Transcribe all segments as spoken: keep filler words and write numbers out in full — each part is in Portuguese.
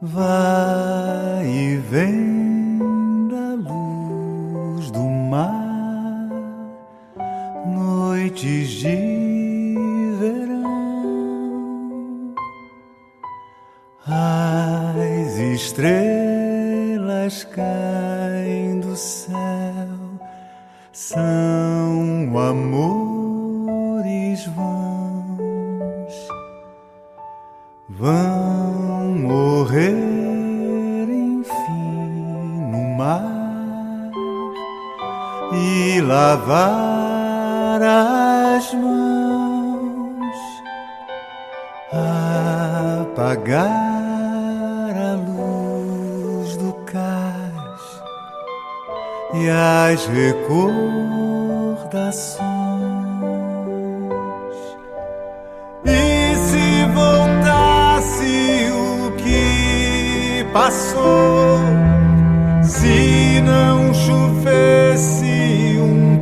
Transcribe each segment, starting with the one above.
vai e vem da luz do mar, noites de verão, as estrelas caem do céu, são amores vãos, vão morrer enfim no mar e lavar as mãos, apagar a luz do cais e as recordações. E se voltasse o que passou, se não chovesse um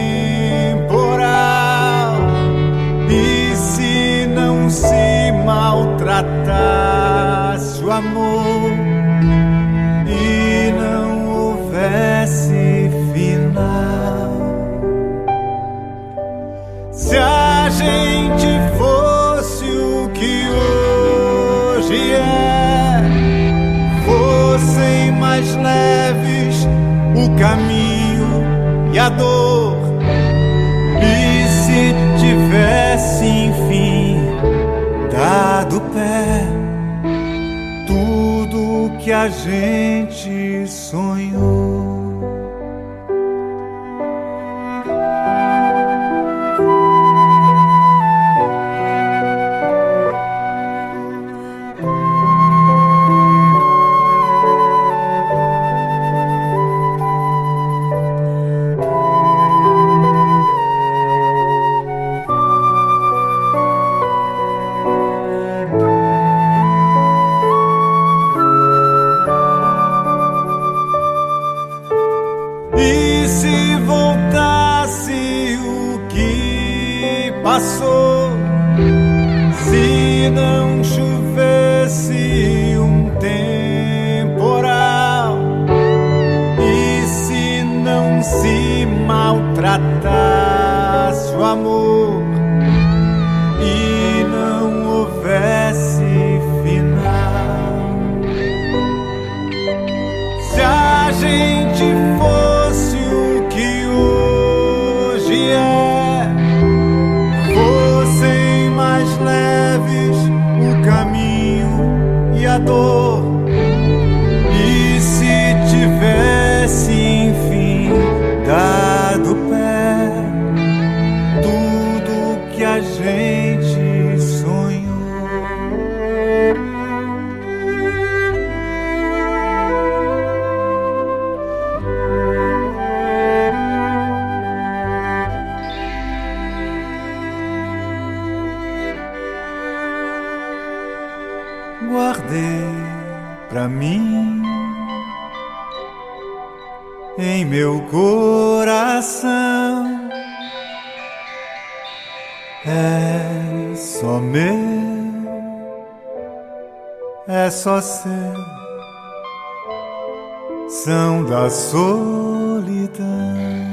temporal, e se não se maltratasse o amor e não houvesse final, se a gente fosse o que hoje é, fossem mais leves o caminho e a dor, e se tivesse enfim dado pé tudo que a gente sonhou. E se voltasse o que passou, se não chovesse um temporal, e se não se maltratasse o amor e não houvesse final, se a gente fosse o que hoje é, fossem mais leves o caminho e a dor, e se tivesse enfim dado pé tudo que a gente sonhou. Guardei pra mim em meu coração, é só meu, é só seu, são da solidão.